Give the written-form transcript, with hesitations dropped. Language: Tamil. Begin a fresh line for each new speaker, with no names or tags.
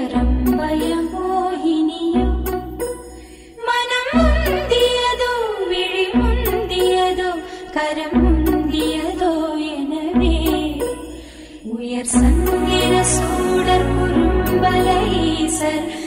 ரம்பயமோகினியோ மனம் முந்தியதோ விழி முந்தியதோ கரம் முந்தியதோ எனவே உயர் சந்திர சூடர் குறும்பல ஈசர்